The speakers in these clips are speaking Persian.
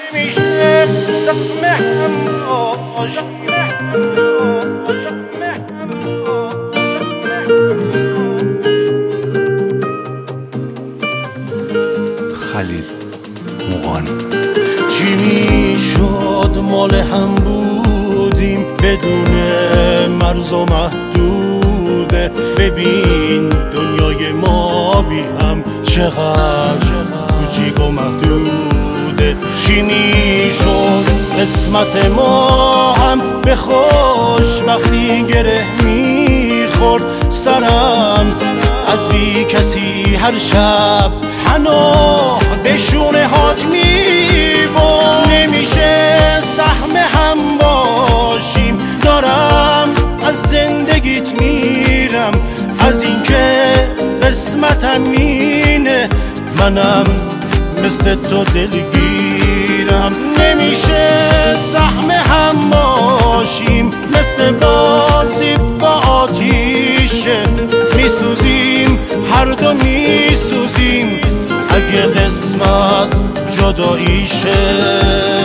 نمیشه زخم هم باشیم. خلیل مغانی. چی میشد مال هم بودیم بدون مرز و محدوده. ببین دنیای ما بی هم چقدر کوچیک و محدوده. چی میشد قسمت ما هم به خوشبختی گره میخورد. سرم از بی کسی هر شب پناه به شونه هات میبرد. نمیشه سهم هم باشیم. دارم از زندگیت میرم از اینکه قسمتم اینه. منم مثل تو دلگیرم. نمیشه سهم هم باشیم. مثل بازی با آتیشه میسوزیم، هر دو میسوزیم اگه قسمت جداییشه.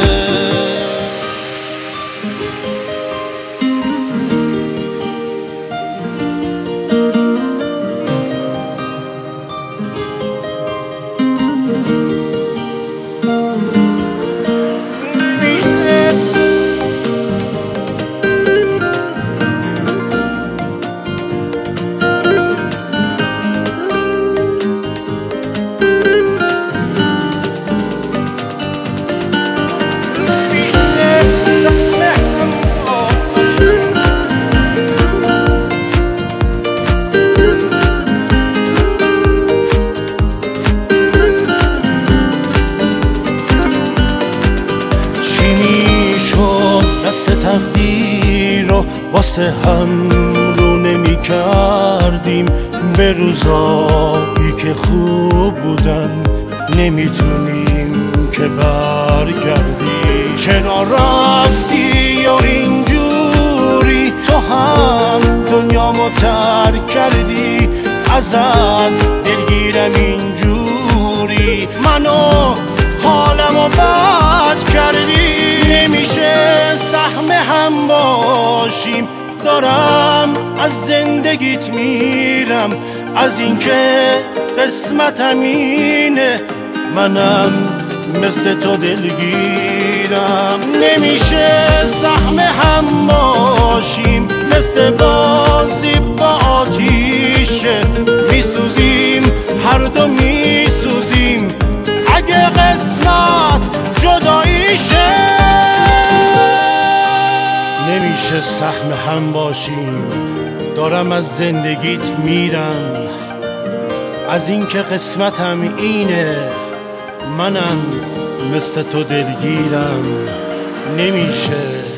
دست تقدیر رو واسه هم رو نمی کردیم. به روزایی که خوب بودن نمیتونیم که برگردیم. چرا رفتی یا اینجوری؟ تو هم دنیامو ترک کردی. ازت دلگیرم اینجوری. منو حالمو بد کردی. نمیشه سهم هم باشیم. دارم از زندگیت میرم از اینکه قسمتم اینه. منم مثل تو دلگیرم. نمیشه سهم هم باشیم. مثل بازی با آتیشه میسوزیم، هر دو میسوزیم اگه قسمت جداییشه. نمیشه سهم هم باشیم. دارم از زندگیت میرم از اینکه قسمتم اینه. منم مثل تو دلگیرم. نمیشه